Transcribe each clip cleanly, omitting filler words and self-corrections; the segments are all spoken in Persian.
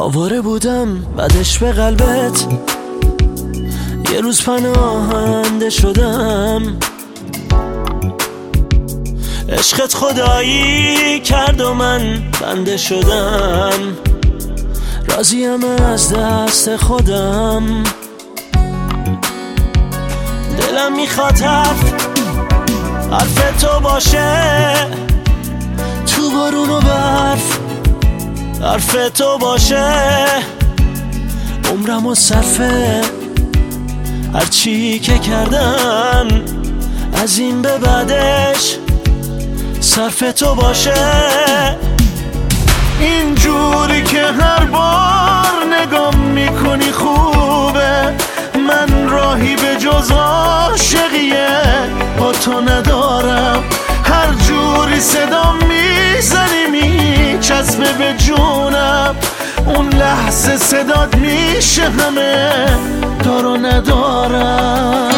آواره بودم بعدش به قلبت، یه روز پناهنده شدم. عشقت خدایی کرد و من بنده شدم. راضیم از دست خودم، دلم میخواد حرف تو باشه، تو بارون و برف حرف تو باشه. عمرم و صرفه هرچی که کردم، از این به بعدش صرف تو باشه. اینجوری که هر بار نگام میکنی خوبه، من راهی به جز عاشقیه با تو ندارم. هر جوری صدا میزنی میچسبه به جونم، اون لحظه صدات میشه همه دارو ندارم.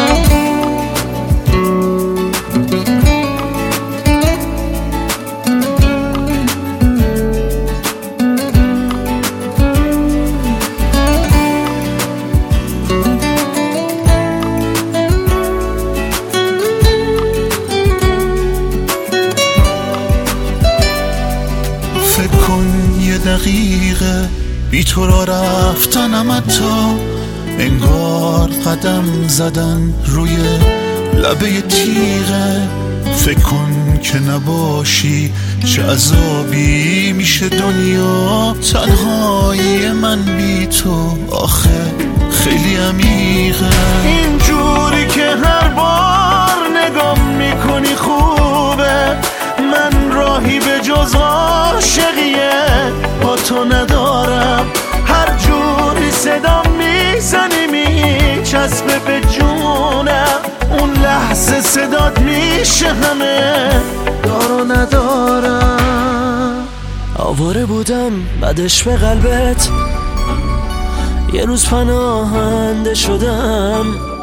فکر کن یه دقیقه بی تو را رفتنم، حتی انگار قدم زدن روی لبه تیغه. فکر کن که نباشی چه عذابی میشه دنیا، تنهایی من بی تو آخه خیلی عمیقه. اینجوری که هر بار نگام میکنی خوبه، من راهی به جز عاشقیه با تو ندارم. هر جوری صدا میزنی میچسبه به جونم، اون لحظه صدات میشه همه دارو ندارم. آواره بودم بعدش به قلبت، یه روز پناهنده شدم.